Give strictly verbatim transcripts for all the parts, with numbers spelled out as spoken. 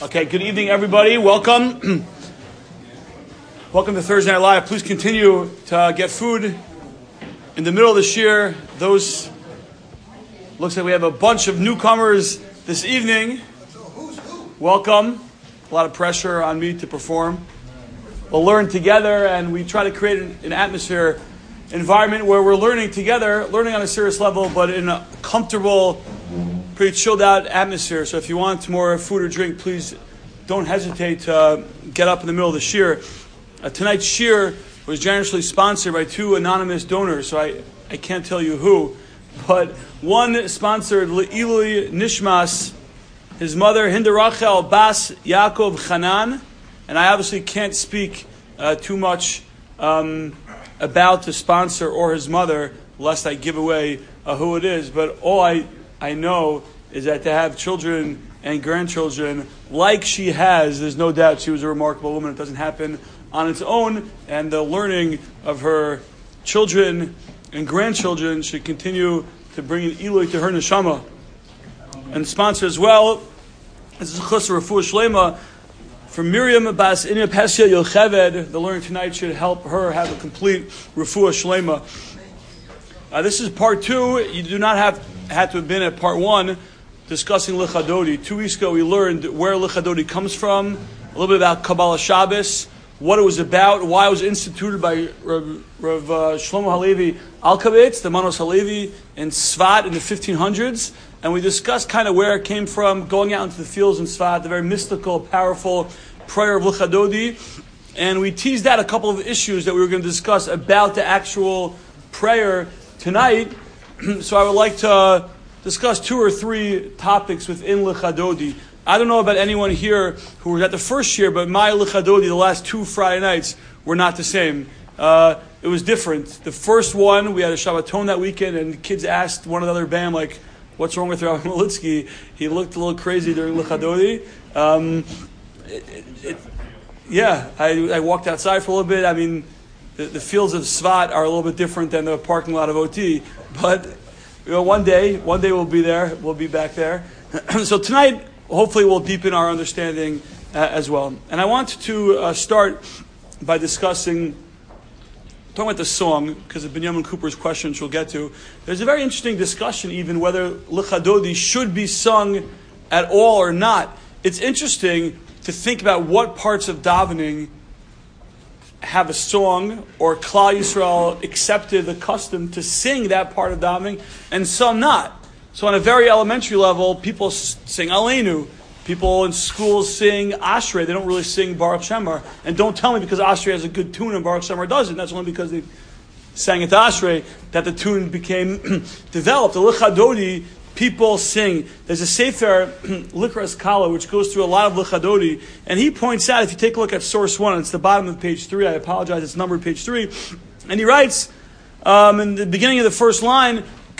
Okay, good evening, everybody. Welcome. Welcome to Thursday Night Live. Please continue to uh, get food in the middle of this year. Those looks like we have a bunch of newcomers this evening. Welcome. A lot of pressure on me to perform. We'll learn together, and we try to create an, an atmosphere, environment where we're learning together, learning on a serious level, but in a comfortable, pretty chilled out atmosphere. So if you want more food or drink, please don't hesitate to uh, get up in the middle of the shir. Uh, tonight's shir was generously sponsored by two anonymous donors, so I, I can't tell you who, but one sponsored Le'ilui Nishmas, his mother Hinda Rachel Bas Yaakov Hanan, and I obviously can't speak uh, too much um, about the sponsor or his mother, lest I give away uh, who it is, but all I I know is that to have children and grandchildren like she has, there's no doubt she was a remarkable woman. It doesn't happen on its own, and the learning of her children and grandchildren should continue to bring an Eloi to her neshama. And sponsor as well, this is Chusar Refuah Shlema from Miriam Bas Inya Pesia Yocheved. The learning tonight should help her have a complete Refuah Shlema. Uh, this is part two. You do not have had to have been at part one discussing Lichadodi. Two weeks ago we learned where Lichadodi comes from, a little bit about Kabbalah Shabbos, what it was about, why it was instituted by Rav, Rav uh, Shlomo Halevi Alkabetz, the Manos Halevi in Svat in the fifteen hundreds, and we discussed kind of where it came from, going out into the fields in Svat, the very mystical, powerful prayer of Lichadodi, and we teased out a couple of issues that we were going to discuss about the actual prayer tonight. So I would like to uh, discuss two or three topics within Lichadodi. I don't know about anyone here who was at the first year, but my Lichadodi, the last two Friday nights, were not the same. Uh, it was different. The first one, we had a Shabbaton that weekend, and the kids asked one another, bam, like, what's wrong with Rabbi Malitsky? He looked a little crazy during Lichadodi. Um, it, it, it, yeah, I, I walked outside for a little bit. I mean, the, the fields of Svat are a little bit different than the parking lot of O T. But you know, one day, one day we'll be there. We'll be back there. So tonight, hopefully, we'll deepen our understanding uh, as well. And I want to uh, start by discussing, talking about the song, because of Binyamin Cooper's question, which we'll get to. There's a very interesting discussion, even whether Lichadodi should be sung at all or not. It's interesting to think about what parts of davening have a song, or Klal Yisrael accepted the custom to sing that part of davening, and some not. So on a very elementary level, people sing Aleinu. People in schools sing Ashrei. They don't really sing Baruch Shemar. And don't tell me because Ashrei has a good tune and Baruch Shemar doesn't. That's only because they sang it to Ashrei that the tune became developed. The Lichadodi, people sing. There's a Sefer, Likras Kala, which goes through a lot of Lichadodi, and he points out, if you take a look at source one, it's the bottom of page three, I apologize, it's numbered page three, and he writes, um, in the beginning of the first line,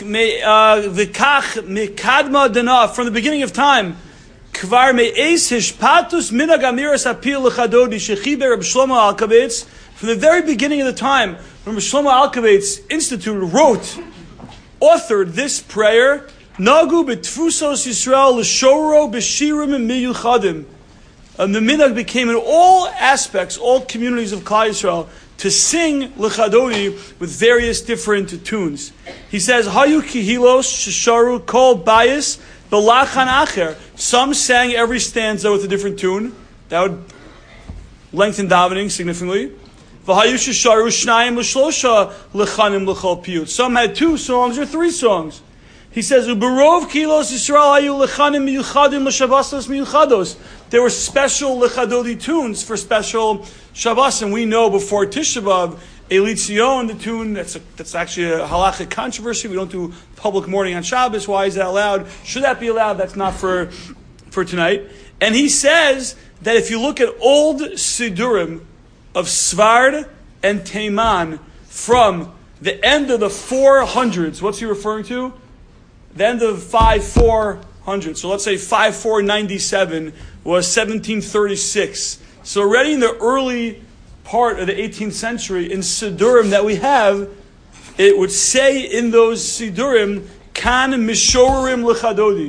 V'kach mikadma dana, from the beginning of time, Kvar me'es hishpatus minag amiras apil Lichadodi shechiber Reb Shlomo Alkabetz, from the very beginning of the time, when Reb Shlomo Alkabetz instituted, wrote, authored this prayer, Nagu betfusos Yisrael l'shoro b'shirim and miyuchadim. And the minhag became in all aspects, all communities of Klal Yisrael, to sing Lichadodi with various different tunes. He says, Hayu kihilos shisharu kol bayis b'lachan acher. Some sang every stanza with a different tune. That would lengthen davening significantly. V'hayu shisharu shnayim l'shlosha lechanim l'chol piyut. Some had two songs or three songs. He says, "Uberov kilos Yisrael ayu lechanim miyuchadim l'shabbasos miyuchados." There were special Lichadodi tunes for special Shabbos, and we know before Tisha B'av, Elitzion, the tune that's a, that's actually a halachic controversy. We don't do public mourning on Shabbos. Why is that allowed? Should that be allowed? That's not for for tonight. And he says that if you look at old Sidurim of Svard and Teiman from the end of the four hundreds, what's he referring to? The end of five four hundred. So let's say five four ninety-seven was seventeen thirty-six. So already in the early part of the eighteenth century, in Sidurim that we have, it would say in those Sidurim, Kan Mishorim Lichadodi.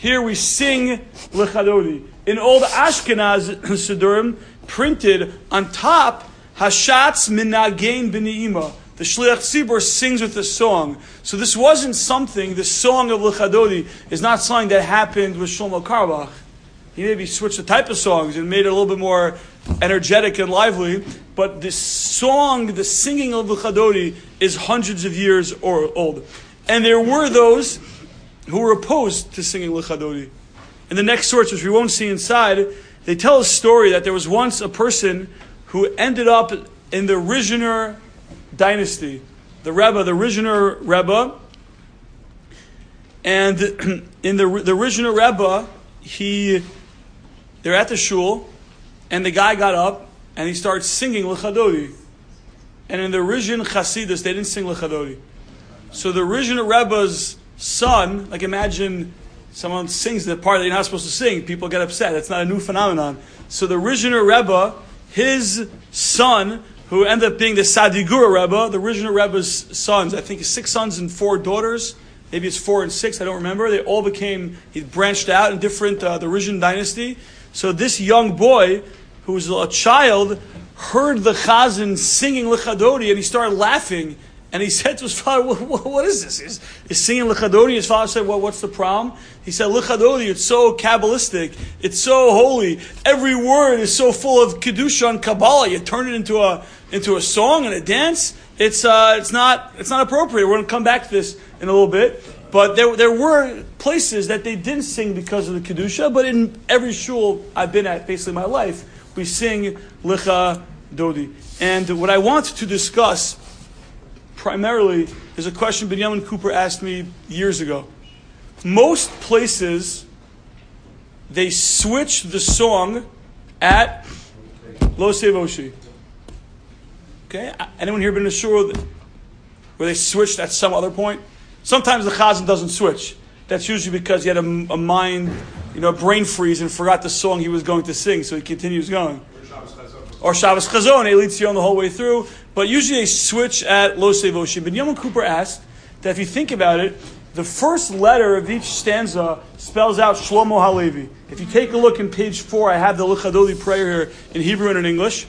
Here we sing L'chadodi. In old Ashkenaz Sidurim, printed on top, Hashatz Minagein B'ni'ima. The Shliach Tzibur sings with a song. So this wasn't something, the song of L'chadodi is not something that happened with Shlomo Carlebach. He maybe switched the type of songs and made it a little bit more energetic and lively. But this song, the singing of L'chadodi, is hundreds of years or old. And there were those who were opposed to singing L'chadodi. In the next source, which we won't see inside, they tell a story that there was once a person who ended up in the Rizhiner dynasty. The Rebbe, the Rizhiner Rebbe. And in the, the Rizhiner Rebbe, he, they're at the shul, and the guy got up, and he started singing L'chadodi. And in the Rizhin Chasidus, they didn't sing L'chadodi. So the Rizhiner Rebbe's son, like imagine someone sings the part that you're not supposed to sing, people get upset. It's not a new phenomenon. So the Rizhiner Rebbe, his son, who ended up being the Sadigura Rebbe, the Rizhiner Rebbe's sons, I think six sons and four daughters, maybe it's four and six, I don't remember. They all became, he branched out in different, uh, the Rizhin dynasty. So this young boy, who was a child, heard the Chazan singing L'chadodi, and he started laughing. And he said to his father, what, what, what is this? He's, he's singing L'chadodi. His father said, well, what's the problem? He said, L'chadodi, it's so Kabbalistic. It's so holy. Every word is so full of Kedusha and Kabbalah. You turn it into a into a song and a dance. It's uh, it's not it's not appropriate. We're going to come back to this in a little bit. But there there were places that they didn't sing because of the Kedusha. But in every shul I've been at, basically my life, we sing L'chadodi. And what I want to discuss primarily is a question Binyamin Cooper asked me years ago. Most places, they switch the song at Lo Sevoshi. Okay? Anyone here been in a shul where they switched at some other point? Sometimes the Chazan doesn't switch. That's usually because he had a, a mind, you know, a brain freeze and forgot the song he was going to sing, so he continues going. Or Shabbos Chazon, Eli Tzion the whole way through. But usually they switch at Lo Sevoshi. But Binyamin Cooper asked that if you think about it, the first letter of each stanza spells out Shlomo Halevi. If you take a look in page four, I have the L'chadodi prayer here in Hebrew and in English.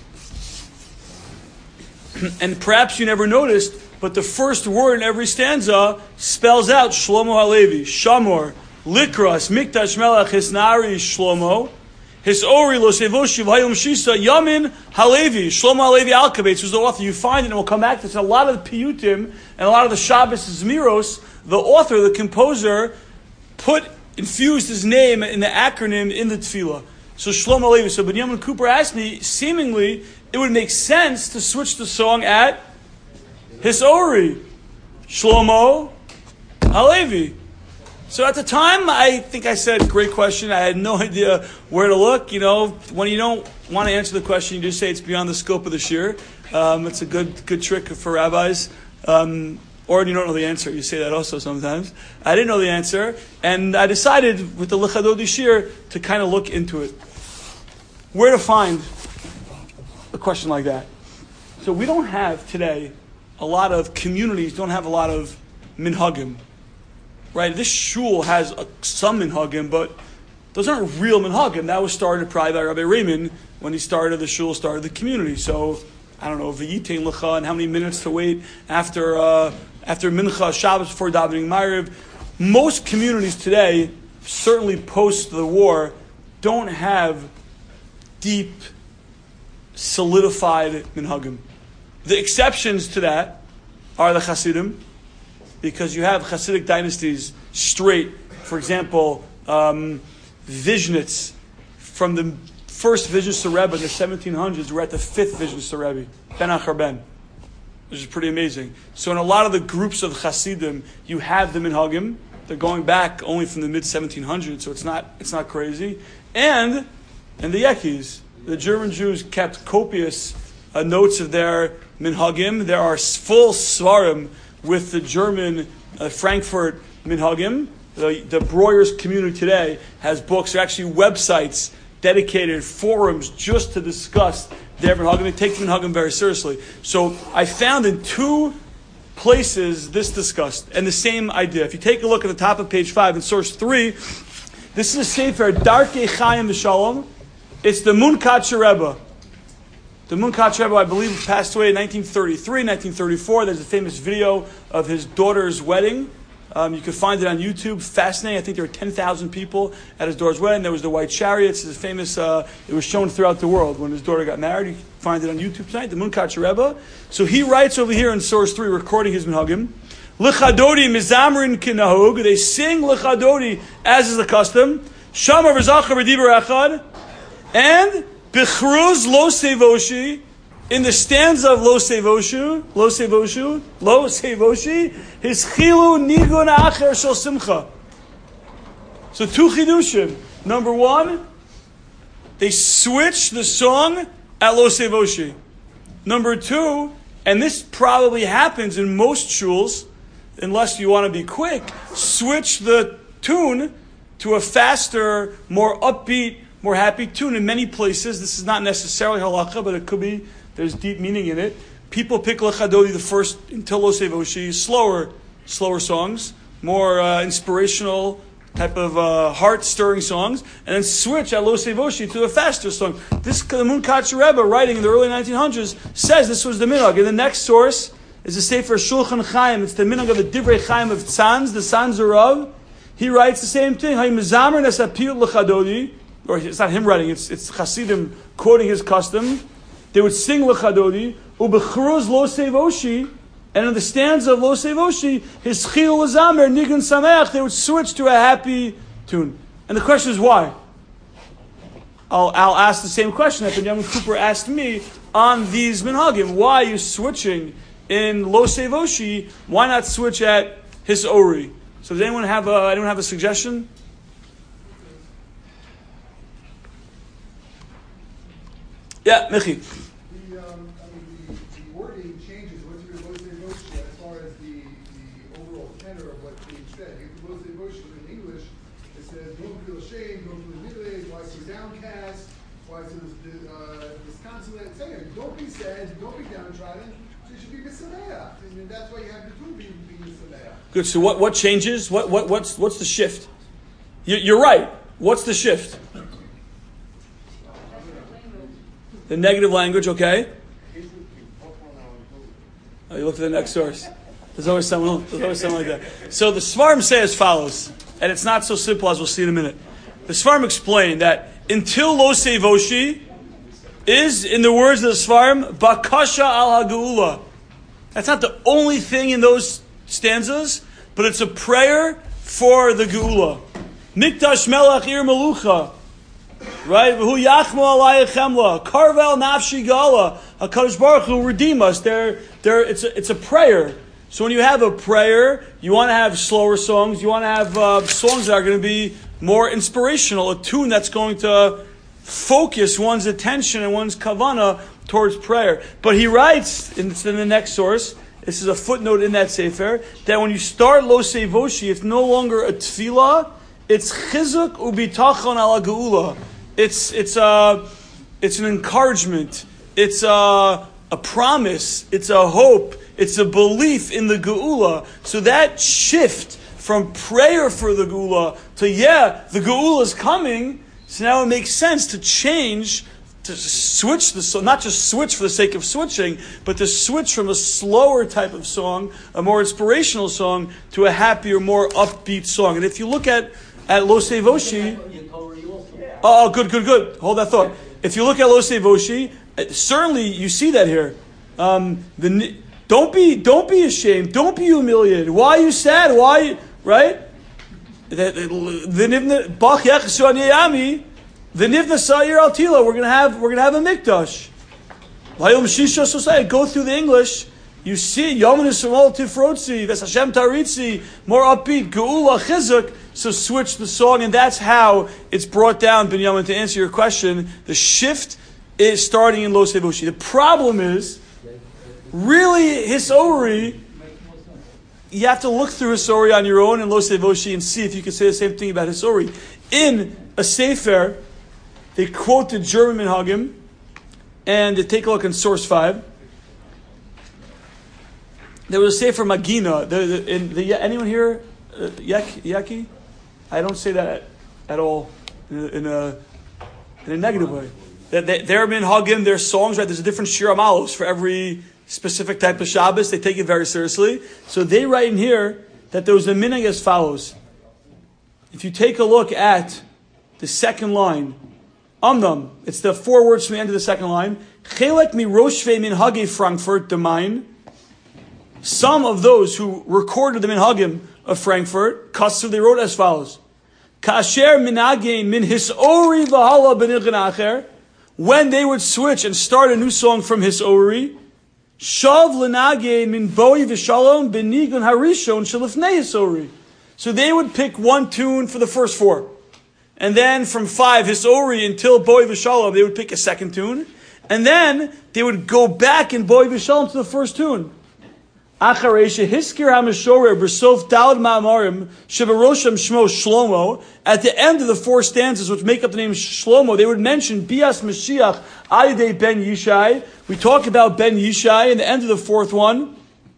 And perhaps you never noticed, but the first word in every stanza spells out Shlomo Halevi. Shamor, Likras, Mikdash Melech, Hisnari, Shlomo. His Ori Lo Sevoshi V'Hayom Shisa Yamin Halevi Shlomo Halevi Alkabetz was the author. You find it, and we'll come back to this. A lot of the Piyutim and a lot of the Shabbos Zmiros, the author, the composer, put infused his name in the acronym in the Tefillah. So Shlomo Halevi. So Binyamin Cooper asked me, seemingly it would make sense to switch the song at His Ori Shlomo Halevi. So at the time, I think I said, great question. I had no idea where to look. You know, when you don't want to answer the question, you just say it's beyond the scope of the shir. Um, it's a good good trick for rabbis. Um, or you don't know the answer. You say that also sometimes. I didn't know the answer. And I decided with the L'chadodi shir to kind of look into it. Where to find a question like that. So we don't have today a lot of communities, don't have a lot of minhagim. Right, this shul has a, some minhagim, but those aren't real minhagim. That was started probably by Rabbi Raymond when he started the shul, started the community. So I don't know v'yitein lecha and how many minutes to wait after uh, after mincha Shabbos before davening Ma'ariv. Most communities today, certainly post the war, don't have deep, solidified minhagim. The exceptions to that are the Hasidim. Because you have Hasidic dynasties straight. For example, um, Vizhnitz, from the first Vizhnitz Rebbe in the seventeen hundreds, we're at the fifth Vizhnitz Rebbe, Ben Achar Ben, which is pretty amazing. So in a lot of the groups of Hasidim, you have the Minhagim. They're going back only from the mid seventeen hundreds, so it's not it's not crazy. And and the Yekis, the German Jews kept copious uh, notes of their Minhagim. There are full Svarim with the German uh, Frankfurt Minhagim. The, the Breuer's community today has books, or actually websites dedicated, forums just to discuss their Minhagim. They take the Minhagim very seriously. So I found in two places this discussed, and the same idea. If you take a look at the top of page five in source three, this is a sefer, Darkei Chaim V'Shalom. It's the Munkatcher Rebbe. The Munkatcher Rebbe, I believe, passed away in nineteen thirty-three, nineteen thirty-four. There's a famous video of his daughter's wedding. Um, you can find it on YouTube. Fascinating. I think there were ten thousand people at his daughter's wedding. There was the white chariots. It's famous. Uh, it was shown throughout the world when his daughter got married. You can find it on YouTube tonight. The Munkatcher Rebbe. So he writes over here in source three, recording his minhagim. L'chadodi mizamrin kinahug. They sing l'chadodi as is the custom. Shamar v'zachar v'dibar echad. And bichruz lo sevoshi. In the stanza of Lo Sevoshu, Lo Sevoshu, Lo Sevoshi, his chilu nigun acher shel simcha. So two chidushim. Number one, they switch the song at Lo Sevoshi. Number two, and this probably happens in most shuls, unless you want to be quick, switch the tune to a faster, more upbeat, more happy tune. In many places, this is not necessarily halakha, but it could be. There's deep meaning in it. People pick L'chadodi the first until Lo Sevoshi, slower, slower songs, more uh, inspirational type of uh, heart-stirring songs, and then switch at Lo Sevoshi to a faster song. This the Munkatcher Rebbe, writing in the early nineteen hundreds, says this was the minhag. And the next source is the Sefer Shulchan Chaim. It's the minhag of the Divrei Chaim of Tzanz, the Tzanzer of. He writes the same thing. Or it's not him writing; it's it's Hasidim quoting his custom. They would sing L'chadodi, Ubechruz Lo Sevoshi, and in the stanza of Lo Sevoshi, his Chil Lazamer, Nigun Sameach, they would switch to a happy tune. And the question is why? I'll, I'll ask the same question that Benjamin Cooper asked me on these minhagim. Why are you switching in Lo Sevoshi? Why not switch at His Ori? So does anyone have a, anyone have a suggestion? Yeah, Michi. The, um, I mean, the, the wording changes once you go to Moshe as far as the, the overall tenor of what's being said. If you go to Moshe in English, it says, don't feel ashamed, don't feel humiliated, why so downcast, why so uh, disconsolate, et cetera. Don't be sad, don't be downtrodden, so you should be misameach. I mean, that's why you have the two being, being misameach. Good, so what, what changes? What, what, what's, what's the shift? You, you're right. What's the shift? The negative language, okay? Oh, you look at the next source. There's always someone, there's always someone like that. So the Svarim say as follows, and it's not so simple as we'll see in a minute. The Svarim explain that until Lo Sevoshi is, in the words of the Svarim, Bakasha al HaGeula. That's not the only thing in those stanzas, but it's a prayer for the Geula. Mikdash Melech Ir Melucha. Right? Who yachmo alayich chemla, karvel nafshi gala, HaKadosh Baruch Hu redeem us. They're, they're, it's a, it's a prayer. So when you have a prayer, you want to have slower songs. You want to have uh, songs that are going to be more inspirational. A tune that's going to focus one's attention and one's kavana towards prayer. But he writes, and it's in the next source. This is a footnote in that sefer, that when you start Lo Sevoshi, it's no longer a tefillah. It's chizuk ubitachon ala geula. It's it's a it's an encouragement. It's a a promise. It's a hope. It's a belief in the geula. So that shift from prayer for the geula to yeah, the geula is coming. So now it makes sense to change, to switch the song, not just switch for the sake of switching, but to switch from a slower type of song, a more inspirational song, to a happier, more upbeat song. And if you look at at Lo Sevoshi, oh, good, good, good. Hold that thought. If you look at Lo Sevoshi, certainly you see that here. Um, the don't be, don't be ashamed. Don't be humiliated. Why are you sad? Why, right? The nivna bach yachsu aniyami, the nivna sa'ir al tila. We're gonna have, we're gonna have a mikdash. Layom shisha society. Go through the English. You see, Yomin Yisrael Tifrotzi, Ves Hashem Taritzi, more upbeat, Geula Chizuk. So switch the song, and that's how it's brought down, Binyamin, to answer your question. The shift is starting in Lo Sevoshi. The problem is, really, Hisori, you have to look through Hisori on your own in Lo Sevoshi and see if you can say the same thing about Hisori. In a Sefer, they quote the German Minhagim, and they take a look in source five. there was a Sefer Magina. The, the, in the, anyone here, uh, Yak, Yaki? I don't say that at, at all in a, in a, in a negative way. That they, they're minhagim, their songs, right? There's a different shir amalos for every specific type of Shabbos. They take it very seriously. So they write in here that there was a minhag as follows. If you take a look at the second line, Amnam, it's the four words from the end of the second line. Chelek mi roshvei minhagei Frankfurt the mine. Some of those who recorded the minhagim of Frankfurt, Kassu, they wrote as follows. Kasher minagein min hisori v'hala b'nichen acher. When they would switch and start a new song from hisori, shav l'nagein min boi v'shalom b'nigun harishon shelifnei hisori. So they would pick one tune for the first four. And then from five, hisori, until boi v'shalom, they would pick a second tune. And then they would go back in boi v'shalom to the first tune. Acharesha hiskir hamishorer b'sof dalad ma'amarim shebarosham shmo Shlomo. At the end of the four stanzas which make up the name Shlomo, they would mention Bias Mashiach Ayidei Ben Yishai. We talk about Ben Yishai in the end of the fourth one.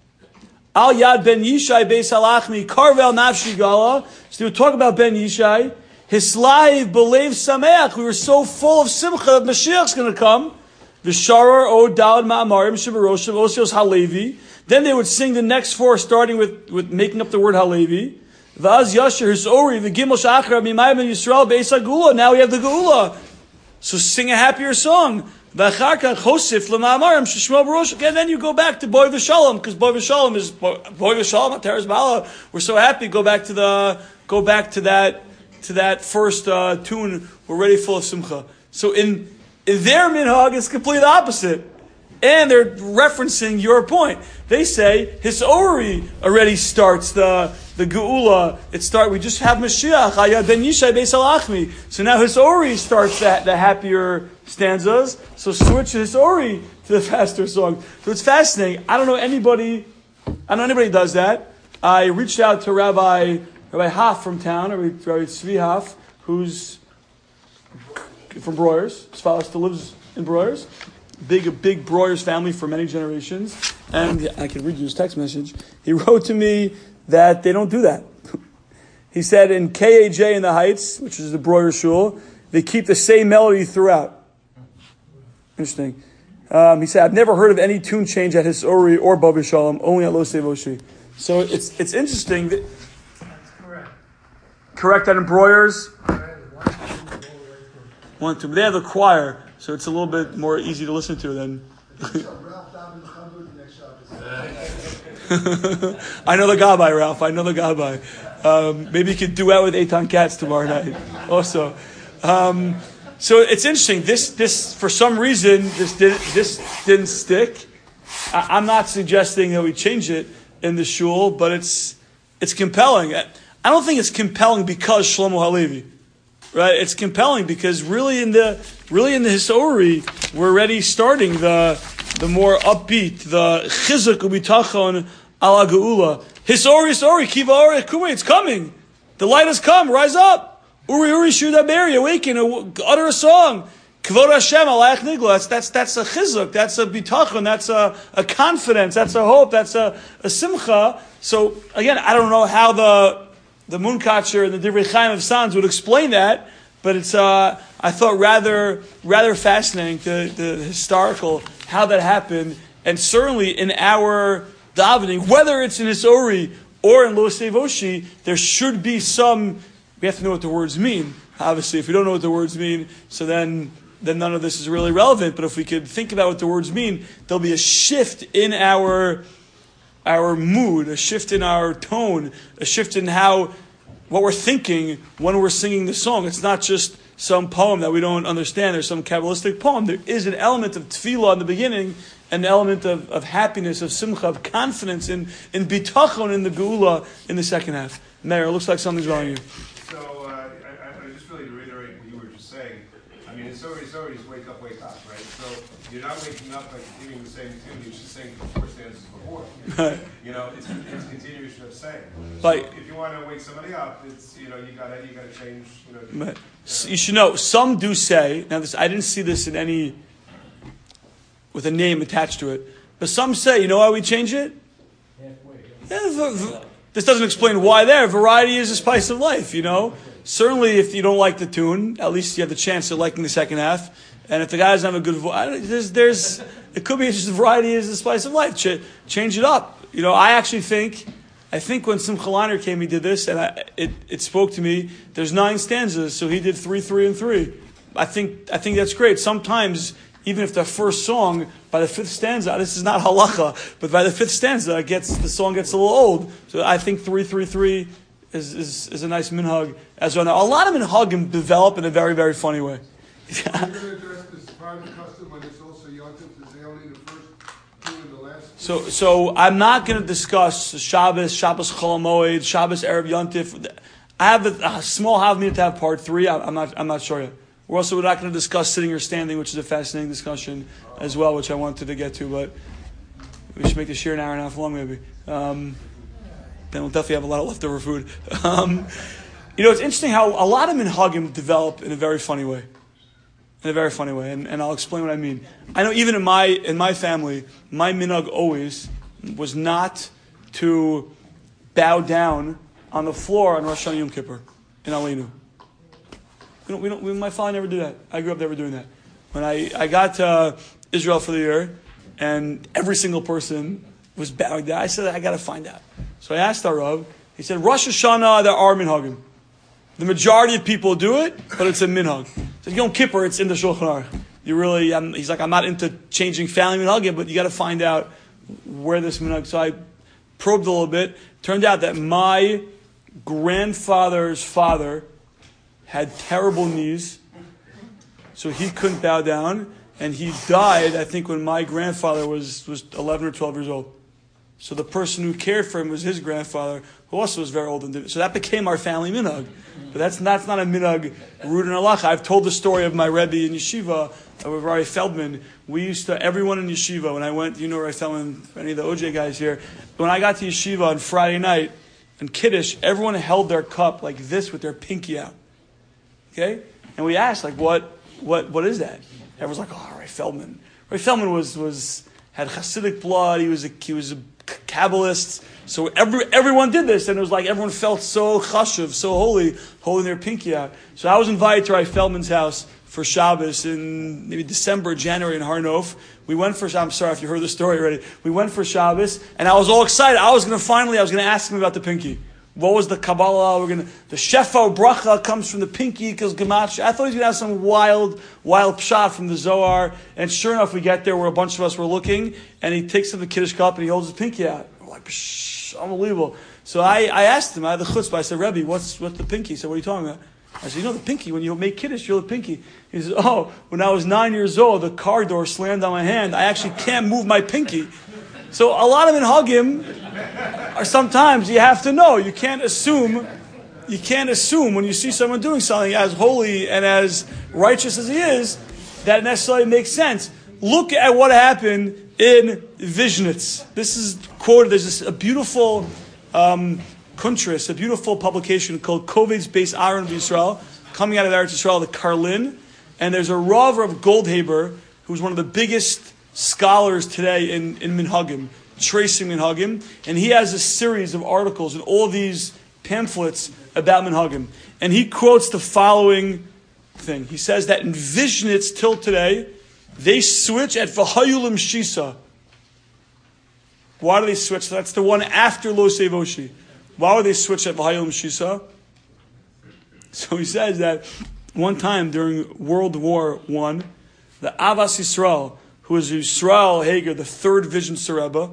Al Yad Ben Yishai Beis Halachmi Karvel Nafshi Gala. So they would talk about Ben Yishai. Hislaiv Belev Sameach. We were so full of simcha that Mashiach's going to come. V'sharar O Dalad Ma'amarim shebarosham Osios Halevi. Then they would sing the next four, starting with, with making up the word Halevi. V'az Yasher Hisori, the Gimel Shachar, Mimayim and Yisrael, Beis HaGula. Now we have the Geula. So sing a happier song. V'acharkach Hosif L'ma'amarim Sheshmo Barosh. Again, then you go back to Boi V'Shalom, because Boi V'Shalom is Boi V'Shalom, Teres Bala. We're so happy. Go back to the, go back to that, to that first uh, tune. We're already full of Simcha. So in, in their minhag, it's completely the opposite. And they're referencing your point. They say his Ori already starts the the Geula. It start. We just have Mashiach. Ayad Ben Yishai Beis Halachmi. So now his Ori starts the, the happier stanzas. So switch his Ori to the faster song. So it's fascinating. I don't know anybody. I don't know anybody who does that. I reached out to Rabbi Rabbi Hoff from town, Rabbi, Rabbi Tzvi Hoff, who's from Breuers. His father still lives in Breuers. Big, a big Breuers family for many generations. And I can read you his text message. He wrote to me that they don't do that. He said in K A J in the Heights, which is the Breuer shul, they keep the same melody throughout. Interesting. Um, he said, I've never heard of any tune change at Hisori or Bava Shalom, only at Lo Sevoshi. So it's it's interesting. That, That's correct. Correct that in Breuers? One, two. But they have the choir. So it's a little bit more easy to listen to than. I know the Gabbai, Ralph. I know the Gabbai. Um, maybe you could duet with Eitan Katz tomorrow night. Also, um, so it's interesting. This, this for some reason, this did this didn't stick. I, I'm not suggesting that we change it in the shul, but it's it's compelling. I don't think it's compelling because Shlomo Halevi. Right, it's compelling because really in the really in the Hisori, we're already starting the the more upbeat, the chizuk ubitachon ala geula. Hisori, Hisori, kiva ori kumei. It's coming. The light has come. Rise up. Uri Uri Shudaberi, awaken, utter a song. Kvod Hashem alayach nigla. That's that's that's a chizuk. That's a bitachon. That's a, a confidence. That's a hope. That's a, a simcha. So again, I don't know how the The Munkatcher and the Divrei Chaim of Sanz would explain that, but it's uh, I thought rather rather fascinating, the, the historical, how that happened, and certainly in our davening, whether it's in Hisori or in Lo Sevoshi, there should be some, we have to know what the words mean, obviously. If we don't know what the words mean, so then, then none of this is really relevant, but if we could think about what the words mean, there'll be a shift in our our mood, a shift in our tone, a shift in how, what we're thinking when we're singing the song. It's not just some poem that we don't understand. There's some Kabbalistic poem. There is an element of tefillah in the beginning, an element of, of happiness, of simcha, of confidence in, in bitachon, in the geula, in the second half. Meir, it looks like something's wrong here. So, uh, I, I just really to reiterate what you were just saying. I mean, it's already, it's already just wake up, wake up, right? So, you're not waking up by continuing the same tune, you're just saying the four stanzas before. You know, it's, it's continuation of saying. So Like, if you want to wake somebody up, it's, you know, you gotta, you gotta change, you know. Right. You should know, some do say, now this, I didn't see this in any, with a name attached to it, but some say, you know why we change it? Yeah, This doesn't explain why there. Variety is the spice of life, you know. Certainly, if you don't like the tune, at least you have the chance of liking the second half. And if the guy doesn't have a good voice, there's, there's, it could be just variety is the spice of life. Ch- change it up. You know, I actually think, I think when Simcha Leiner came, he did this, and I, it, it spoke to me. There's nine stanzas, so he did three, three, and three. I think, I think that's great. Sometimes, even if the first song, by the fifth stanza, this is not halacha, but by the fifth stanza, it gets the song gets a little old. So I think three, three, three is is, is a nice minhag as well. Now, a lot of minhagim develop in a very, very funny way. You're going to address this private custom when it's also yontif, is they only the first two and the last two? So, so I'm not going to discuss Shabbos, Shabbos Chol Hamoed, Shabbos Erev Yontif. I have a, a small havmina to have part three. I, I'm not. I'm not sure yet. We're also not going to discuss sitting or standing, which is a fascinating discussion as well, which I wanted to get to. But we should make the shir an hour and a half long, maybe. Um, then we'll definitely have a lot of leftover food. Um, you know, it's interesting how a lot of minhagim develop in a very funny way. In a very funny way, and, and I'll explain what I mean. I know even in my in my family, my minhag always was not to bow down on the floor on Rosh Hashanah Yom Kippur in Aleinu. We don't, we don't, we, my father never did that. I grew up never doing that. When I, I got to Israel for the year, and every single person was bowing down, I said, I got to find out. So I asked our Rav. He said, Rosh Hashanah, there are minhagim. The majority of people do it, but it's a minhag. So Yom Kippur, it's in the Shulchan Aruch. You really, I'm, he's like, I'm not into changing family minhagim, but you got to find out where this minhag. So I probed a little bit. Turned out that my grandfather's father had terrible knees, so he couldn't bow down, and he died, I think, when my grandfather was, was eleven or twelve years old. So the person who cared for him was his grandfather, who also was very old and did it. So that became our family minhag. But that's, that's not a minhag rooted in halacha. I've told the story of my Rebbe in yeshiva, with Rari Feldman. We used to, everyone in yeshiva, when I went, you know Rari Feldman, any of the O J guys here, when I got to yeshiva on Friday night, in Kiddush, everyone held their cup like this with their pinky out. Okay? And we asked, like, what what what is that? Everyone's like, oh, Ray Feldman. Ray Feldman was was had Hasidic blood, he was a he was a Kabbalist. So every everyone did this, and it was like everyone felt so chashuv, so holy, holding their pinky out. So I was invited to Ray Feldman's house for Shabbos in maybe December, January in Har Nof. We went for I'm sorry if you heard the story already. We went for Shabbos, and I was all excited. I was gonna finally I was gonna ask him about the pinky. What was the Kabbalah? We're gonna the Shefa Bracha comes from the pinky because Gematria. I thought he was gonna have some wild, wild pshat from the Zohar. And sure enough, we get there where a bunch of us were looking, and he takes up the Kiddush cup and he holds his pinky out. We're like, psh, unbelievable. So I, I asked him, I had the chutzpah. I said, Rebbe, what's what's the pinky? He said, what are you talking about? I said, you know the pinky. When you make Kiddush, you hold the pinky. He says, oh, when I was nine years old, the car door slammed on my hand. I actually can't move my pinky. So a lot of minhagim are sometimes you have to know. You can't assume. You can't assume when you see someone doing something as holy and as righteous as he is, that it necessarily makes sense. Look at what happened in Vishnitz. This is quoted. There's this, a beautiful um, kuntris, a beautiful publication called Kovetz Beis Aaron of Yisrael, coming out of Eretz Yisrael, the Karlin. And there's a Rav of Goldhaber, who's one of the biggest scholars today in, in Minhagim, tracing Minhagim, and he has a series of articles and all these pamphlets about Minhagim. And he quotes the following thing. He says that in Vishnitz till today, they switch at V'hayulim Shisa. Why do they switch? That's the one after Lo Sevoshi. Why would they switch at V'hayulim Shisa? So he says that one time during World War One, the Avas Yisrael, who was Yisrael Hager, the third Vision Rebbe,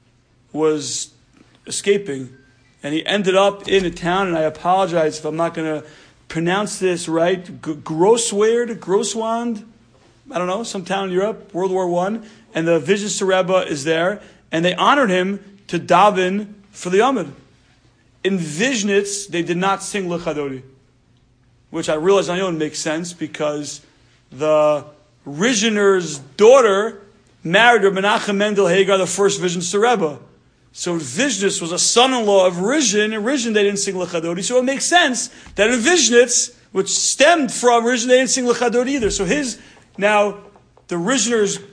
was escaping. And he ended up in a town, and I apologize if I'm not going to pronounce this right, G- Grosswerd, Grosswand, I don't know, some town in Europe, World War One, and the Vision Rebbe is there, and they honored him to daven for the Yomid. In Vishnitz, they did not sing L'Chadodi, which I realize on my own makes sense, because the Rizhiner's daughter married Reb Menachem Mendel Hagar, the first Vision Rebbe. So Vishnitz was a son-in-law of Rizhin, and Rizhin they didn't sing L'Chadodi, so it makes sense that in Vishnitz, which stemmed from Rizhin, they didn't sing L'Chadodi either. So his, now, the Rizhiner's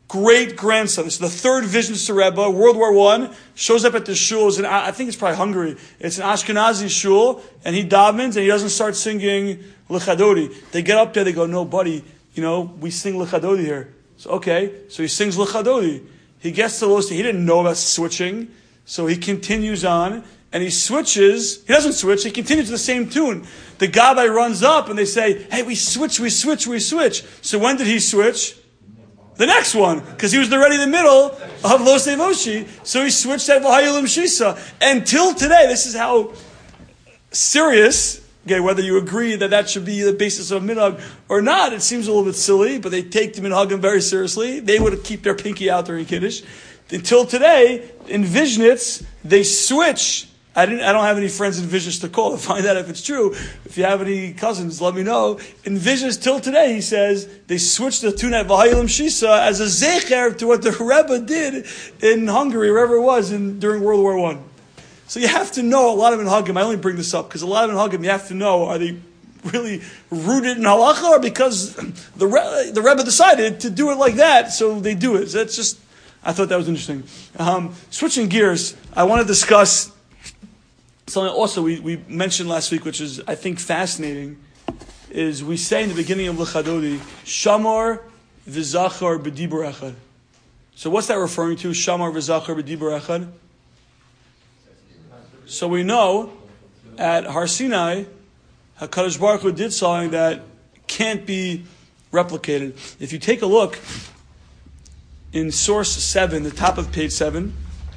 great grandson. This is the third Vizhnitzer Rebbe, World War One, shows up at the shul. It's in, I think it's probably Hungary. It's an Ashkenazi shul, and he davens, and he doesn't start singing L'Chadodi. They get up there, they go, no, buddy, you know, we sing L'Chadodi here. So, okay, so he sings L'Chadodi. He gets to Lo Seiv. He didn't know about switching, so he continues on, and he switches. He doesn't switch, he continues to the same tune. The Gabbai runs up, and they say, hey, we switch, we switch, we switch. So when did he switch? The next one, because he was already in the middle of Lo Seiv Oshi, so he switched at V'hayolim Shisa. Until today, this is how serious, okay, whether you agree that that should be the basis of minhag or not, it seems a little bit silly, but they take the minhagim very seriously. They would keep their pinky out during Kiddush. Until today, in Vizhnitz, they switch. I didn't. I don't have any friends in Vizhnitz to call to find out if it's true. If you have any cousins, let me know. In Vizhnitz, till today, he says, they switched the tune at V'hayolim Shisa as a zecher to what the Rebbe did in Hungary, wherever it was, in, during World War One. So you have to know a lot of minhagim. I only bring this up because a lot of minhagim you have to know, are they really rooted in halacha or because the Re- the Rebbe decided to do it like that, so they do it. So that's just, I thought that was interesting. Um, switching gears, I want to discuss something also we, we mentioned last week, which is, I think, fascinating, is we say in the beginning of L'Chadodi, Shamar v'zachar b'dibur echad. So what's that referring to? Shamar v'zachar b'dibur echad? So we know at Har Sinai, HaKadosh Baruch Hu did something that can't be replicated. If you take a look in source seven, the top of page seven,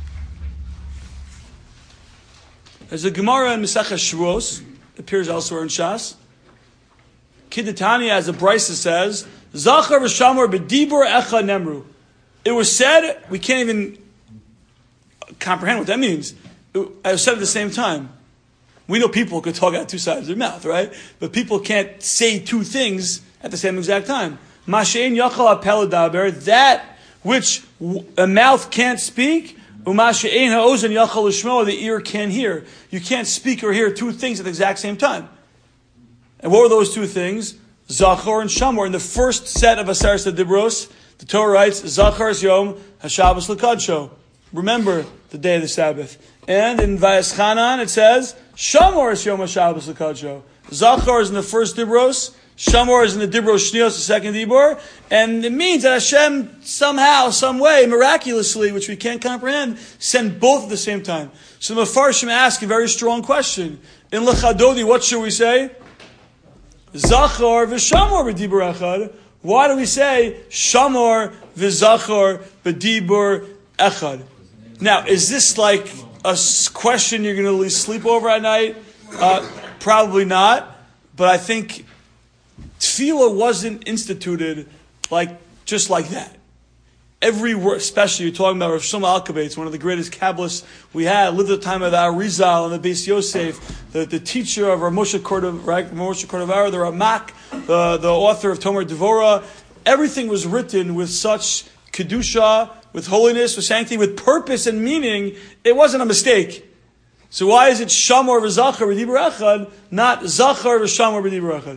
there's a Gemara in Masechah Shavuos, appears elsewhere in Shas. Kiddutani, as the Brisa says, Zachar v'shamar b'dibur echad nemru. It was said, we can't even comprehend what that means. I said at the same time. We know people could talk out two sides of their mouth, right? But people can't say two things at the same exact time. Mashein yachal apel daber, that which a mouth can't speak, umashein ha'ozen yachal l'shmo, the ear can't hear. You can't speak or hear two things at the exact same time. And what were those two things? Zachor and Shamor. In the first set of Aseres Dibros, the Torah writes, Zachar's Yom HaShabbos L'Kadsho. Remember the day of the Sabbath. And in Vayeschanan it says, Shamor is Yom HaShabbos L'Kadsho. Zachor is in the first Dibros, Shamor is in the Dibros Shnios, the second Dibor, and it means that Hashem somehow, some way, miraculously, which we can't comprehend, sent both at the same time. So the Mefarshim ask a very strong question. In L'Chadodi, what should we say? Zachor v'Shamor b'dibur echad. Why do we say Shamor v'Zachor b'dibur echad? Now, is this like a question you're going to lose sleep over at night? Uh, probably not. But I think tefillah wasn't instituted like just like that. Every word, especially you're talking about Rav Shlomo Alkabetz, one of the greatest Kabbalists we had, lived at the time of the Arizal and the Beis Yosef, the, the teacher of Rav Moshe Cordov, right? Moshe Cordovera, the Ramak, the, the author of Tomer Devorah. Everything was written with such kedusha, with holiness, with sanctity, with purpose and meaning. It wasn't a mistake. So why is it Shamor v'Zachar b'dibur echad, not Zachar v'Shamor b'dibur echad?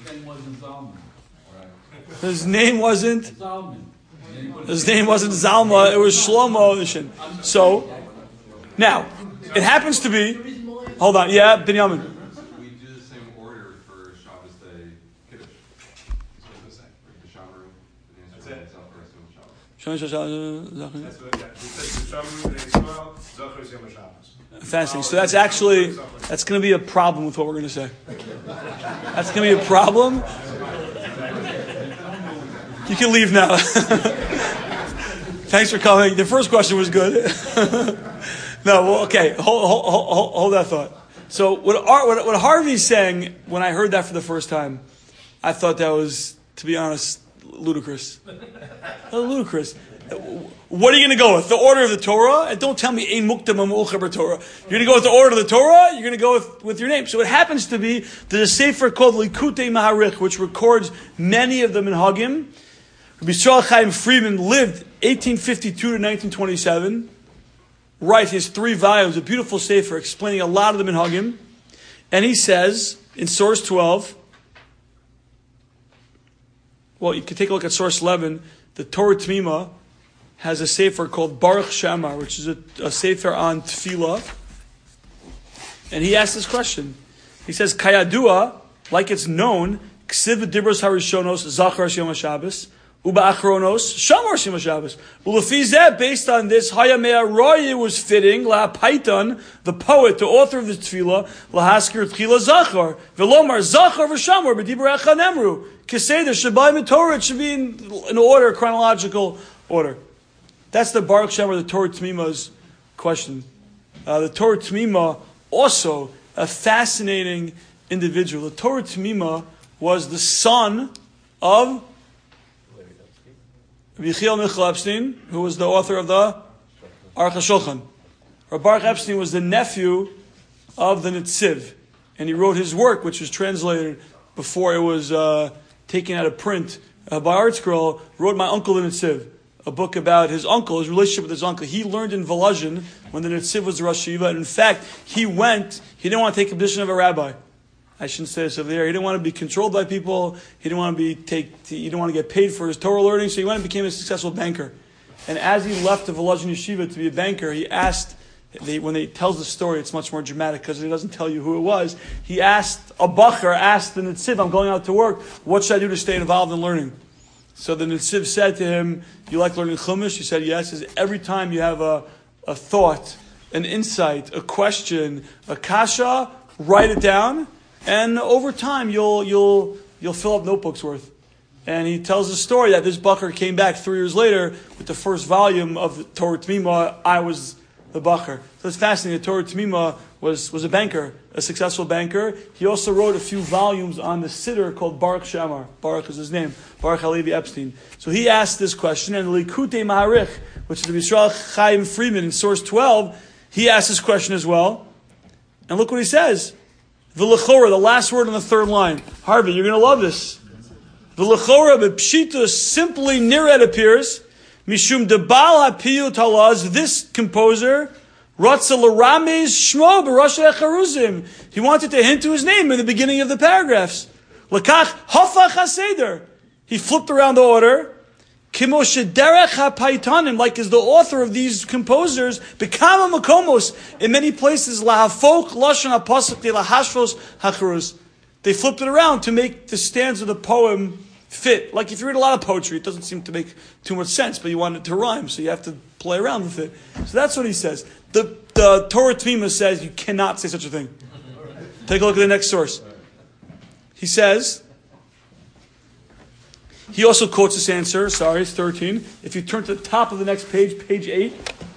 His name wasn't Zalman. His name wasn't Zalma, it was Shlomo. So, now, it happens to be, hold on, yeah, Binyamin. We do the same order for Shabbos Day Kiddush. It's the same. The Shamar, the That's it. That's what, yeah. It says the Shamar and Yisrael, Zachar is Yom HaShabbos. Fascinating. So that's actually, that's going to be a problem with what we're going to say. That's going to be a problem. You can leave now. Thanks for coming. The first question was good. No, well, okay. Hold, hold, hold, hold that thought. So what, what, what Harvey's saying, when I heard that for the first time, I thought that was, to be honest, ludicrous. Ludicrous. What are you going to go with? The order of the Torah? And don't tell me Ein Muktam Mu'uchaber Torah. You're going to go with the order of the Torah? You're going to go with, with your name. So it happens to be there's a sefer called Likutei Maharich, which records many of the minhagim. Rabbi Yisrael Chaim Friedman lived eighteen fifty-two to nineteen twenty-seven. Writes his three volumes, a beautiful sefer explaining a lot of the minhagim. And he says in source twelve, well, you can take a look at source eleven, the Torah Tmima, has a sefer called Baruch Shamar, which is a, a sefer on tefillah. And he asked this question. He says, Kayadua, like it's known, Ksiv Dibros Harishonos Zachar Shem HaShabbos, Uba Achronos Shamar Shem HaShabbos. Ulafizeh, based on this, Hayamea Roy was fitting, La Paitan, the poet, the author of the tefillah, Lahaskir Tchila Zachar, Velomar Zachar V'Shamar, B'Dibra Echa Nemru, Kiseder Shabbai Torah, it should be in, in order, chronological order. That's the Baruch Shamar, the Torah Tmima's question. Uh, the Torah Tmima, also a fascinating individual. The Torah Tmima was the son of Yechiel Michal Epstein, who was the author of the Aruch HaShulchan. Rabbi Baruch Epstein was the nephew of the Netziv, and he wrote his work, which was translated before it was uh, taken out of print uh, by ArtScroll. Wrote My Uncle the Netziv, a book about his uncle, his relationship with his uncle. He learned in Volozhin when the Netziv was the Rosh Yeshiva, and in fact, he went, he didn't want to take the position of a rabbi. I shouldn't say this over there. He didn't want to be controlled by people. He didn't want to be take. He didn't want to get paid for his Torah learning. So he went and became a successful banker. And as he left the Volozhin Yeshiva to be a banker, he asked. They, when he tells the story, it's much more dramatic because he doesn't tell you who it was. He asked a bacher, asked the Netziv, "I'm going out to work. What should I do to stay involved in learning?" So the Netziv said to him, "You like learning Chumash?" He said, "Yes." He says, "Every time you have a a thought, an insight, a question, a kasha, write it down." And over time, you'll you'll you'll fill up notebooks worth. And he tells the story that this bacher came back three years later with the first volume of the Torah Tmima. I was the bacher. So it's fascinating. The Torah Tmima was was a banker, a successful banker. He also wrote a few volumes on the siddur called Baruch Shamar. Baruch is his name. Baruch Halevi Epstein. So he asked this question, and Likutei Maharich, which is the Yisrael Chaim Freeman in source twelve, he asked this question as well. And look what he says. V'lechora, the last word on the third line. Harvey, you're going to love this. V'lechora, b'pshita, simply nired appears. Mishum debal hapiyu talaz, this composer, ratza l'ramez shmo b'rosh echaruzim. He wanted to hint to his name in the beginning of the paragraphs. L'kach hafach haseder. He flipped around the order. Kimo shederech hapaitanim, like is the author of these composers, bekama makomos, in many places, lahafok lashon hapasuk de lahashvos hacharuz. They flipped it around to make the stanza of the poem fit. Like if you read a lot of poetry, it doesn't seem to make too much sense, but you want it to rhyme, so you have to play around with it. So that's what he says. The, the Torah Tmima says you cannot say such a thing. Take a look at the next source. He says, he also quotes this answer, sorry, it's thirteen. If you turn to the top of the next page, page eight,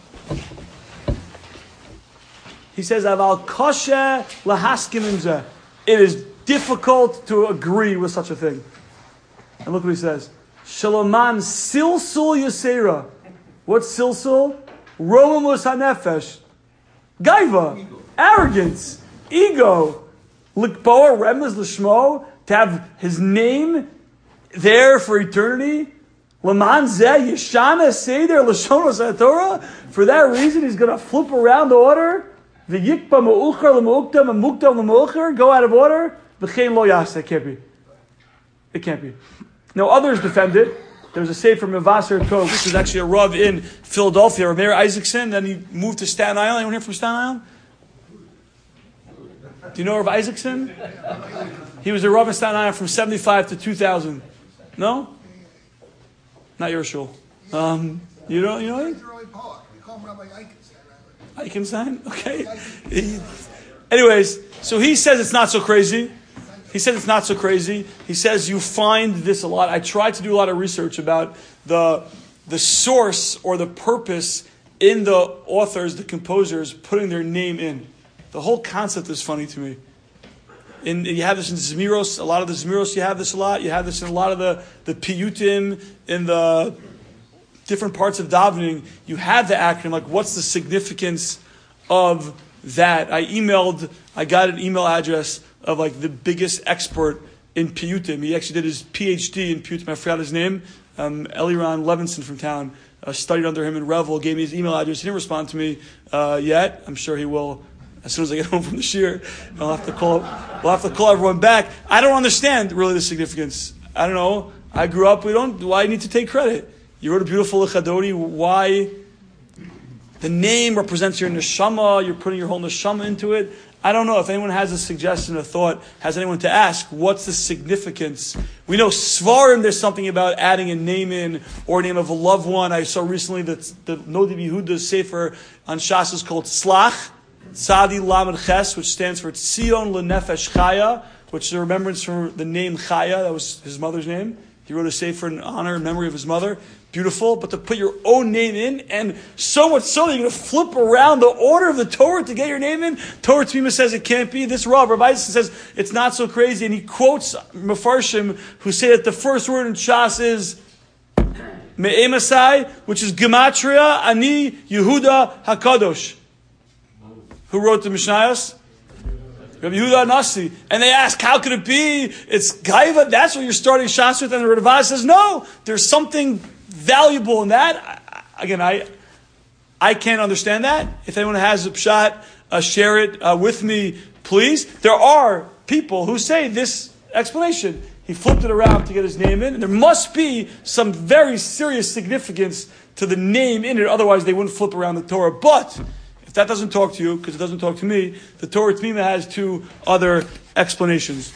he says, Aval koshe lahaskim im zeh. It is difficult to agree with such a thing. And look what he says. Shaloman silsul yasera. What's silsul? Romamus hanefesh. Gaiva. Arrogance. Ego. Likboa remez l'shmo. To have his name there for eternity. Laman zeh yeshana seder l'shonos haTorah. For that reason, he's going to flip around the order. V'yikba ma'ucher l'ma'ukta ma'mukta l'ma'ucher. Go out of order. V'chein lo yaseh. It can't be. It can't be. Now others defend it. There was a sefer from Mevasser Tov, which was actually a Rav in Philadelphia, Mayor Isaacson. Then he moved to Staten Island. Anyone here from Staten Island? Do you know Rav Isaacson? He was a Rav in Staten Island from seventy-five to two thousand. No? Not your shul. Um, you don't, you know him? Eichenstein? Okay. He, anyways, so he says it's not so crazy. He said it's not so crazy. He says you find this a lot. I tried to do a lot of research about the the source or the purpose in the authors, the composers, putting their name in. The whole concept is funny to me. In, you have this in Zmiros, a lot of the Zmiros, you have this a lot. You have this in a lot of the, the Piyutim, in the different parts of davening. You have the acronym, like what's the significance of that? I emailed, I got an email address of like the biggest expert in Piyutim. He actually did his P H D in Piyutim. I forgot his name. Um, Eliran Levinson from town. Uh, studied under him in Revel. Gave me his email address. He didn't respond to me uh, yet. I'm sure he will as soon as I get home from the shir. I'll have to call. We'll have to call everyone back. I don't understand really the significance. I don't know. I grew up. We don't. Why need to take credit? You wrote a beautiful Lechadodi. Why? The name represents your neshama. You're putting your whole neshama into it. I don't know if anyone has a suggestion, a thought, has anyone to ask, what's the significance? We know Svarim, there's something about adding a name in, or a name of a loved one. I saw recently that the Nodi Yehuda's Sefer on Shas is called Slach, Tzadi Lamed Ches, which stands for Tzion Lenefesh Chaya, which is a remembrance for the name Chaya, that was his mother's name. He wrote a Sefer in honor and memory of his mother. Beautiful, but to put your own name in, and so much so that you're going to flip around the order of the Torah to get your name in. Torah Tzmima says it can't be. This Rav, Rabbi Eisen says it's not so crazy, and he quotes Mefarshim who say that the first word in Shas is Me'emasai, which is Gematria Ani Yehuda HaKadosh. Who wrote the Mishnayos? Rabbi Yehuda Nasi. And they ask, how could it be? It's Gaiva, that's what you're starting Shas with, and the Rava says, no, there's something valuable in that. I, again, I I can't understand that. If anyone has a pshat, uh, share it uh, with me, please. There are people who say this explanation. He flipped it around to get his name in, and there must be some very serious significance to the name in it. Otherwise, they wouldn't flip around the Torah. But if that doesn't talk to you, because it doesn't talk to me, the Torah T'mima has two other explanations.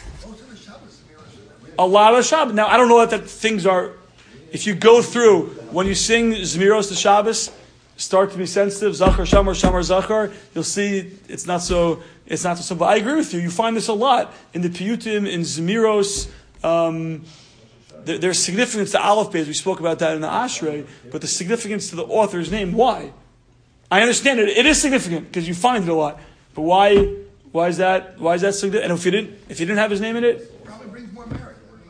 A lot of Shabbos. Now, I don't know if that things are. If you go through, when you sing Zmiros to Shabbos, start to be sensitive, Zachar, Shamar, Shamar, Zachar, you'll see it's not so, it's not so simple. I agree with you. You find this a lot in the Piyutim, in Zmiros. Um, there, there's significance to Aleph Beis. We spoke about that in the Ashrei, but the significance to the author's name. Why? I understand it. It is significant because you find it a lot. But why? Why is that? Why is that significant? And if you didn't, if you didn't have his name in it, Probably brings more merit.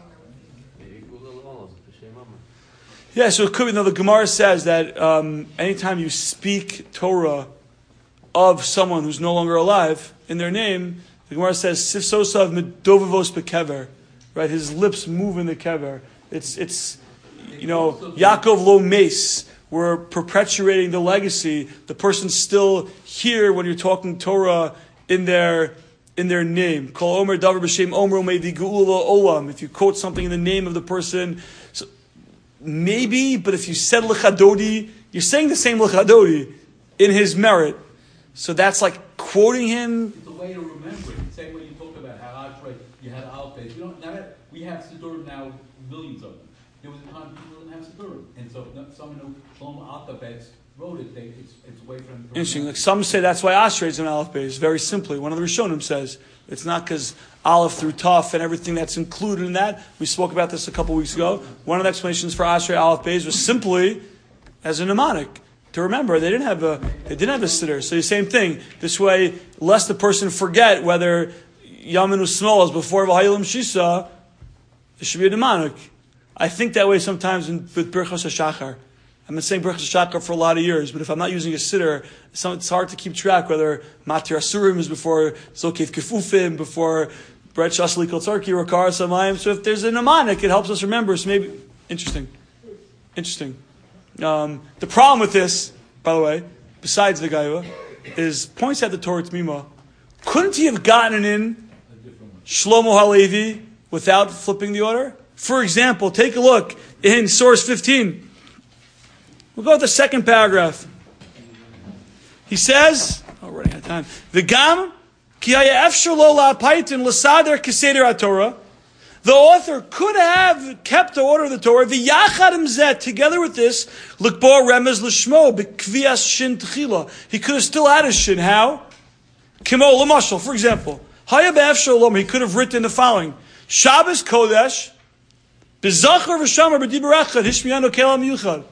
yeah, so it could be. No, the Gemara says that um, anytime you speak Torah of someone who's no longer alive in their name, the Gemara says Sifsosav medovavos bekever, right? His lips move in the kever. It's it's you know Yaakov lo meis. We're perpetuating the legacy. The person's still here when you're talking Torah in their in their name. Kol omer davar b'shem omro me'vi geula olam. If you quote something in the name of the person. So, maybe, but if you said Lechadodi, you're saying the same Lechadodi in his merit. So that's like quoting him. It's a way to remember it. Same way you talk about how Ashrei, you had Aleph Beis. We don't now that we have Siddurim now, millions of them. There was a time people didn't have Siddurim, and so someone who Shlomo Alphabet wrote it. They, it's it's a way for them. To Interesting. Like some say that's why Ashrei is an Aleph Beis. Very simply, one of the Rishonim says it's not because Aleph through Taf and everything that's included in that. We spoke about this a couple weeks ago. One of the explanations for Ashrei Aleph Beis was simply as a mnemonic to remember. They didn't have a they didn't have a siddur. So the same thing. This way, lest the person forget whether Yamin Usmol is before V'hayilim Shisa, it should be a mnemonic. I think that way sometimes in, with Birchos HaShachar. I've been saying Birchos HaShachar for a lot of years, but if I'm not using a siddur, it's hard to keep track whether Matir Asurim is before Zokef Kefufim, before Bret Shasli Kotzarki or Kar Samayim. So if there's a mnemonic, it helps us remember. So maybe, interesting. Interesting. Um, the problem with this, by the way, besides the Gaiva, is points at the Torah T'mima. Couldn't he have gotten in Shlomo HaLevi without flipping the order? For example, take a look in source fifteen. We'll go with the second paragraph. He says, oh, we're running out of time. V'gam ki haya efshar lo la'apaitin l'sader keseder HaTorah. The author could have kept the order of the Torah. V'yachad imzet, together with this, l'kbo remez l'shmo b'kvias shin tchila. He could have still added shin. How? Kimo l'mashal, for example. Haya be'efshar lo, he could have written the following. Shabbos Kodesh, b'zachar v'shamar b'dibur echad, hishmiyanu kelam yuchad.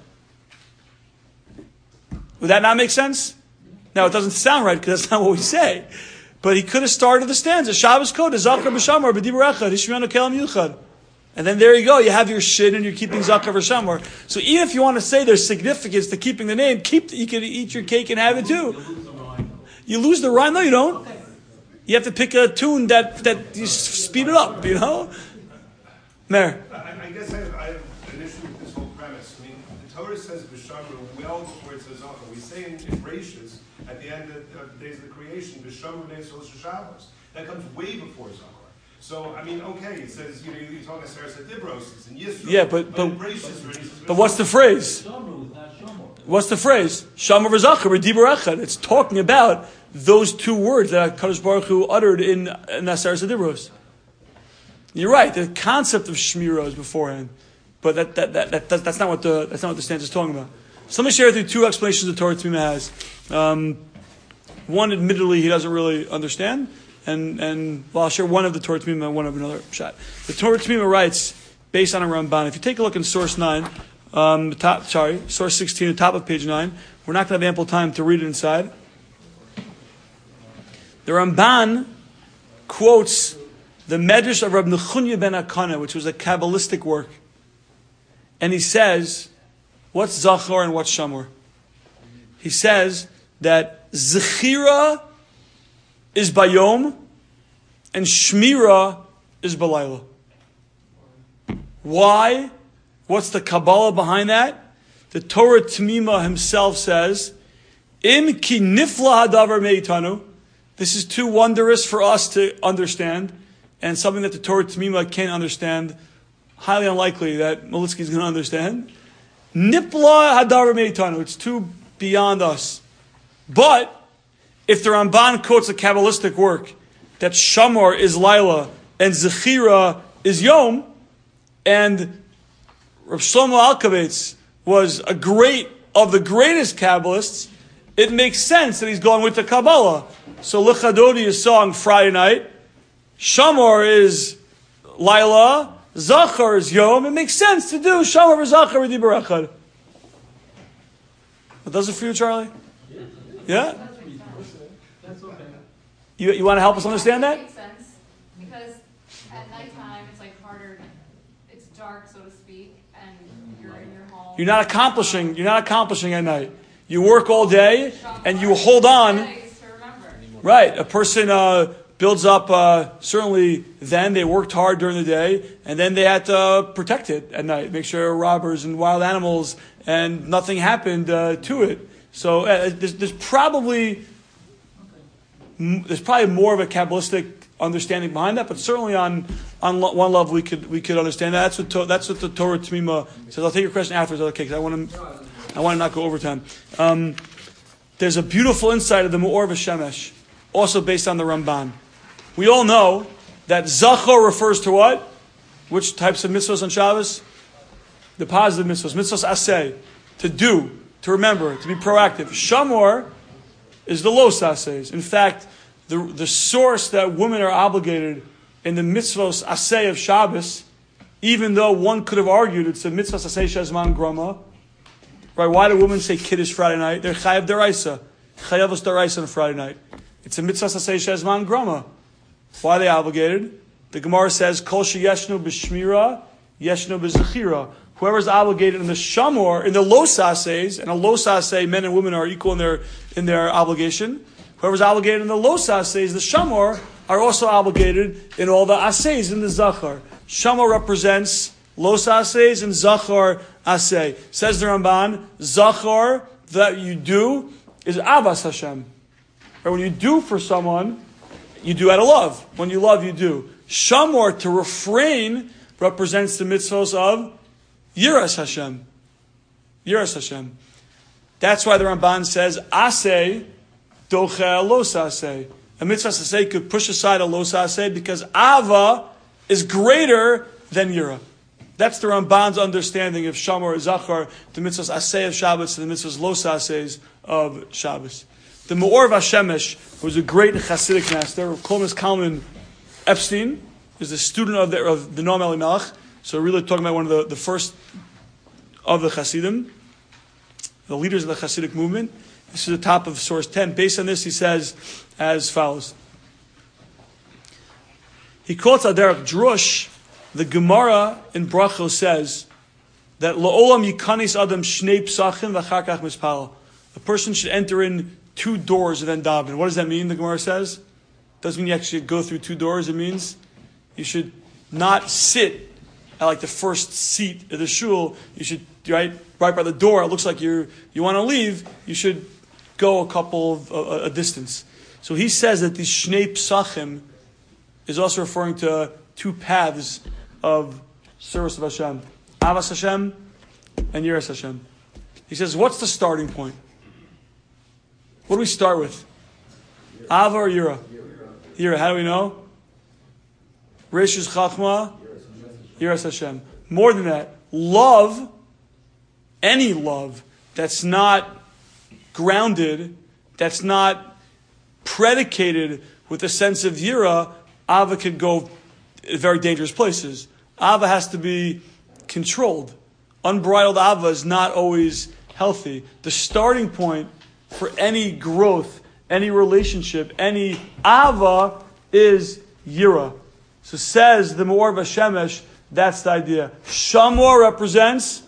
Would that not make sense? Now, it doesn't sound right because that's not what we say. But he could have started the stanza. Shabbos Kodesh, Zachar b'Shamar, b'dibur echad, hishmiyanu kelam yuchad. And then there you go. You have your shin and you're keeping Zachar v'Shamar. So even if you want to say there's significance to keeping the name, keep you can eat your cake and have it too. You lose the rhyme? No, you don't. You have to pick a tune that, that you speed it up, you know? Meir. I, I guess I have, I have an issue with this whole premise. I mean, the Torah says B'Shamar well before it says Zachar. We say in, in Rashis, at the end of the days of the creation, B'Shamar Neis Shabbos. That comes way before Zachar. So, I mean, okay, it says, you know, you're talking Saras Adibros, it's in Yisro. Yeah, but- but- in Bereshis, already says- But what's the phrase? Shomer is not shomer. What's the phrase? Shamar v'zachar v'dibur echad. It's talking about those two words that Kadosh Baruch Hu uttered in in Aseres Adibros. You're right. The concept of shmira is beforehand, but that that, that, that, that that's not what the that's not what the stanza is talking about. So let me share with you two explanations the Torah Tzmima has. Um, one, admittedly, he doesn't really understand, and and well, I'll share one of the Torah Tzmima and one of another shot. The Torah Tzmima writes based on a Ramban. If you take a look in source nine. Um, the top, sorry, source sixteen, the top of page nine. We're not going to have ample time to read it inside. The Ramban quotes the Medrash of Rab Nechunya ben Akana, which was a Kabbalistic work. And he says, what's Zachor and what's Shamor? He says that Zechira is Bayom and Shmira is Balayla. Why? What's the Kabbalah behind that? The Torah T'mima himself says, Im ki nifla hadavar meitanu. This is too wondrous for us to understand, and something that the Torah T'mima can't understand. Highly unlikely that Malitsky is going to understand. Nipla hadavar meitanu. It's too beyond us. But if the Ramban quotes a Kabbalistic work that Shamor is Laila and Zechira is Yom, and Rav Shlomo Alkabetz was a great, of the greatest Kabbalists, it makes sense that he's going with the Kabbalah. So Lechadodi is song Friday night, Shamor is Laila, Zachar is Yom. It makes sense to do Shamor v'Zachar v'Dibur Echad. What does it for you, Charlie? Yeah? That's okay. You, you want to help us understand that? Makes sense, because at nighttime, it's like harder, it's dark, so to speak, and you're in your home. You're not accomplishing, you're not accomplishing at night. You work all day, and you hold on. Days to remember. Right, a person uh, builds up, uh, certainly then they worked hard during the day, and then they had to protect it at night, make sure robbers and wild animals, and nothing happened uh, to it. So uh, there's, there's probably m- there's probably more of a Kabbalistic understanding behind that, but certainly on on lo- one level we could we could understand that. That's what to, that's what the Torah T'mima says. I'll take your question afterwards, okay? Because I want to I want to not go overtime. Um, there's a beautiful insight of the Me'or V'Shemesh, also based on the Ramban. We all know that Zachor refers to what? Which types of mitzvahs on Shabbos? The positive mitzvahs, mitzvahs aseh, to do, to remember, to be proactive. Shamor is the los asehs. In fact, the, the source that women are obligated in the mitzvahs aseh of Shabbos, even though one could have argued it's a mitzvahs aseh shezman grama, right? Why do women say kiddush Friday night? They're chayav deraisa, chayavos deraisa on Friday night. It's a mitzvahs aseh shezman grama. Why are they obligated? The Gemara says, Kol sheyeshnu b'shmira, yeshnu b'zechira. Whoever is obligated in the shamor, in the los aseis, and a los asei, men and women are equal in their in their obligation. Whoever is obligated in the los aseis, the shamor, are also obligated in all the aseis in the zachar. Shamor represents los aseis and zachar asei. Says the Ramban, zachar that you do is avas Hashem. Or when you do for someone, you do out of love. When you love, you do. Shamor, to refrain, represents the mitzvahs of Yiras Hashem. Yiras Hashem. That's why the Ramban says, Aseh doche los aseh. A mitzvah aseh could push aside a los aseh because Ava is greater than Yira. That's the Ramban's understanding of Shamor Zachar, the mitzvahs aseh of Shabbos, and the mitzvahs los asehs of Shabbos. The Me'or Vashemesh, who was a great Hasidic master, Klomas Kalman Epstein, is a student of the, of the Noam Elimelech. So we're really talking about one of the, the first of the Hasidim, the leaders of the Hasidic movement. This is the top of source ten. Based on this, he says as follows. He quotes Aderech Drush. The Gemara in Brachos says that La'olam yikanis adam shnei psachim v'achar kach mispal. A person should enter in two doors and then daven. What does that mean, the Gemara says? Doesn't mean you actually go through two doors. It means you should not sit at like the first seat of the shul. You should, right, right by the door. It looks like you you want to leave. You should go a couple of uh, a distance. So he says that these shnei psachim is also referring to two paths of service of Hashem. Avas Hashem and Yiras Hashem. He says, what's the starting point? What do we start with? Ava or Yira? Yira. How do we know? Rishus Chachma, Yiras Hashem. More than that, love, any love that's not grounded, that's not predicated with a sense of Yira, Ava could go in very dangerous places. Ava has to be controlled. Unbridled Ava is not always healthy. The starting point for any growth, any relationship, any Ava is Yira. So says the Me'or Vashemesh, that's the idea. Shamor represents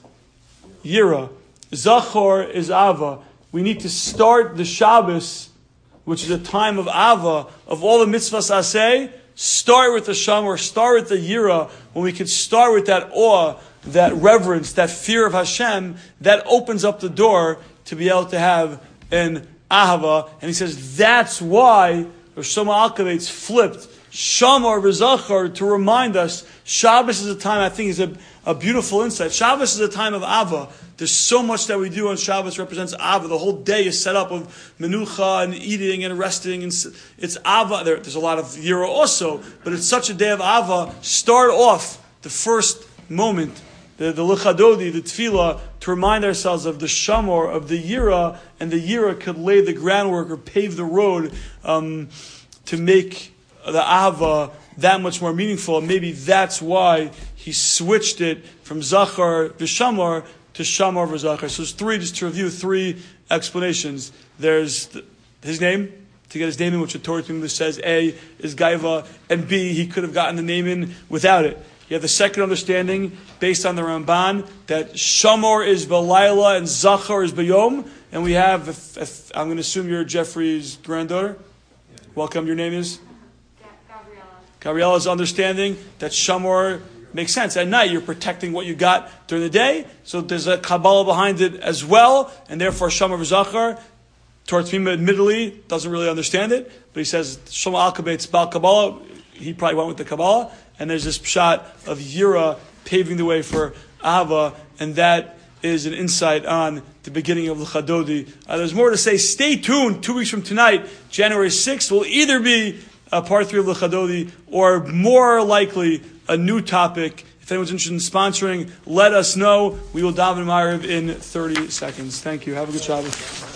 Yira. Zachor is Ava. We need to start the Shabbos, which is a time of Ava, of all the mitzvahs aseh, start with the Shamor, start with the Yira, when we can start with that awe, that reverence, that fear of Hashem, that opens up the door to be able to have an Ahava. And he says that's why Rosh Shlomo Alkabetz flipped Shamor v'Zachor to remind us Shabbos is a time, I think, is a, a beautiful insight. Shabbos is a time of Ava. There's so much that we do on Shabbos represents Ava. The whole day is set up of menucha and eating and resting. And it's Ava. There, there's a lot of Yira also, but it's such a day of Ava. Start off the first moment, the, the Lechadodi, the Tefillah, to remind ourselves of the Shamor, of the Yira, and the Yira could lay the groundwork or pave the road um, to make the Ava that much more meaningful. And maybe that's why he switched it from Zachar v'Shamor to Shamor v'Zachar. So there's three, just to review, three explanations. There's the, his name, to get his name in, which the Torah says A is Gaiva, and B, he could have gotten the name in without it. You have the second understanding, based on the Ramban, that Shamor is B'Laila and Zachar is B'Yom. And we have, if, if, I'm going to assume you're Jeffrey's granddaughter. Welcome, your name is? Gabriella. Gabriella's understanding that Shamor makes sense. At night, you're protecting what you got during the day. So there's a Kabbalah behind it as well. And therefore, Shamor v'Zachar, Torah Tzmima admittedly doesn't really understand it. But he says, Shlomo Alkabetz, Bal Kabbalah. He probably went with the Kabbalah. And there's this pshat of Yira paving the way for Ava. And that is an insight on the beginning of L'Chadodi. Uh, there's more to say. Stay tuned. Two weeks from tonight, January sixth, will either be uh, part three of L'Chadodi or more likely a new topic. If anyone's interested in sponsoring, let us know. We will daven Ma'ariv in thirty seconds. Thank you. Have a good Shabbos.